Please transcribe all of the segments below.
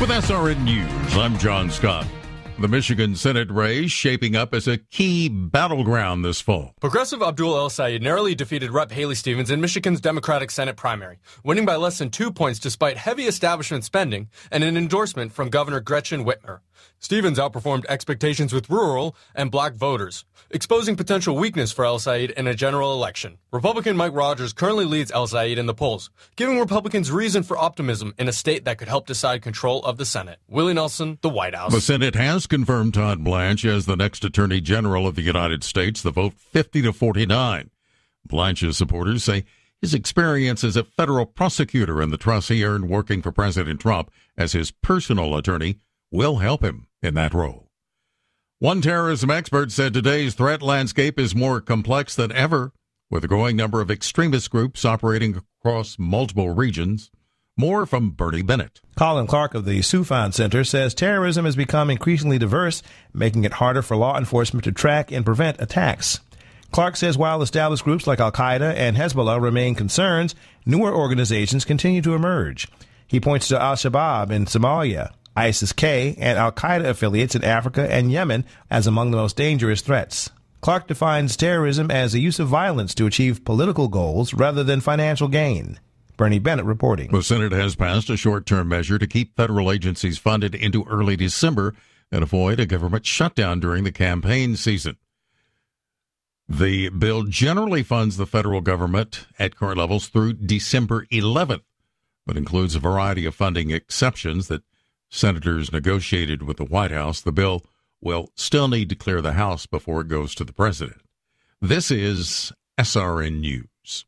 With SRN News, I'm John Scott. The Michigan Senate race shaping up as a key battleground this fall. Progressive Abdul El Sayed narrowly defeated Rep. Haley Stevens in Michigan's Democratic Senate primary, winning by less than 2 points despite heavy establishment spending and an endorsement from Governor Gretchen Whitmer. Stevens outperformed expectations with rural and black voters, exposing potential weakness for El Sayed in a general election. Republican Mike Rogers currently leads El Sayed in the polls, giving Republicans reason for optimism in a state that could help decide control of the Senate. Willie Nelson, the White House. The Senate has confirmed Todd Blanche as the next Attorney General of the United States, the vote 50-49. Blanche's supporters say his experience as a federal prosecutor and the trust he earned working for President Trump as his personal attorney will help him in that role. One terrorism expert said today's threat landscape is more complex than ever, with a growing number of extremist groups operating across multiple regions. More from Bernie Bennett. Colin Clark of the Soufan Center says terrorism has become increasingly diverse, making it harder for law enforcement to track and prevent attacks. Clark says while established groups like Al-Qaeda and Hezbollah remain concerns, newer organizations continue to emerge. He points to Al-Shabaab in Somalia, ISIS-K, and Al-Qaeda affiliates in Africa and Yemen as among the most dangerous threats. Clark defines terrorism as the use of violence to achieve political goals rather than financial gain. Bernie Bennett reporting. The Senate has passed a short-term measure to keep federal agencies funded into early December and avoid a government shutdown during the campaign season. The bill generally funds the federal government at current levels through December 11th, but includes a variety of funding exceptions that senators negotiated with the White House. The bill will still need to clear the House before it goes to the president. This is SRN News.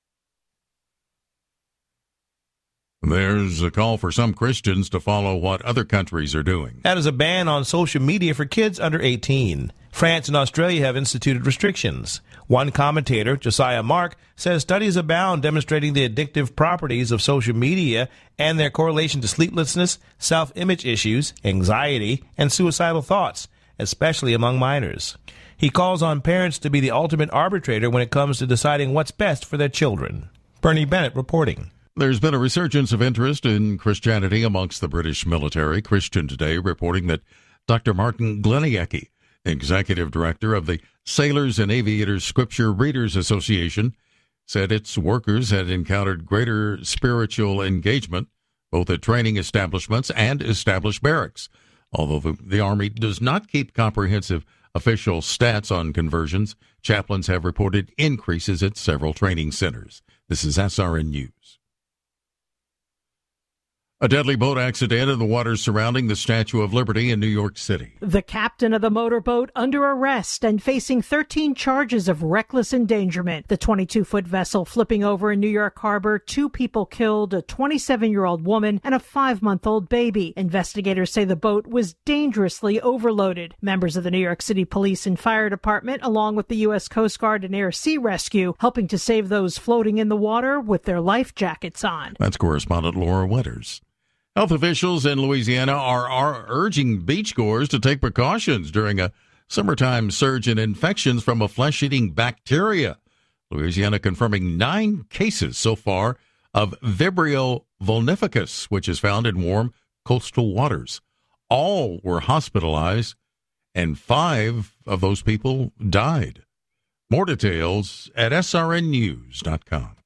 There's a call for some Christians to follow what other countries are doing. That is a ban on social media for kids under 18. France and Australia have instituted restrictions. One commentator, Josiah Mark, says studies abound demonstrating the addictive properties of social media and their correlation to sleeplessness, self-image issues, anxiety, and suicidal thoughts, especially among minors. He calls on parents to be the ultimate arbitrator when it comes to deciding what's best for their children. Bernie Bennett reporting. There's been a resurgence of interest in Christianity amongst the British military. Christian Today reporting that Dr. Martin Gleniecki, executive director of the Sailors and Aviators Scripture Readers Association, said its workers had encountered greater spiritual engagement, both at training establishments and established barracks. Although the Army does not keep comprehensive official stats on conversions, chaplains have reported increases at several training centers. This is SRN News. A deadly boat accident in the waters surrounding the Statue of Liberty in New York City. The captain of the motorboat under arrest and facing 13 charges of reckless endangerment. The 22-foot vessel flipping over in New York Harbor, 2 people killed, a 27-year-old woman and a 5-month-old baby. Investigators say the boat was dangerously overloaded. Members of the New York City Police and Fire Department, along with the U.S. Coast Guard and Air Sea Rescue, helping to save those floating in the water with their life jackets on. That's correspondent Laura Winters. Health officials in Louisiana are urging beachgoers to take precautions during a summertime surge in infections from a flesh-eating bacteria. Louisiana confirming 9 cases so far of Vibrio vulnificus, which is found in warm coastal waters. All were hospitalized, and 5 of those people died. More details at srnnews.com.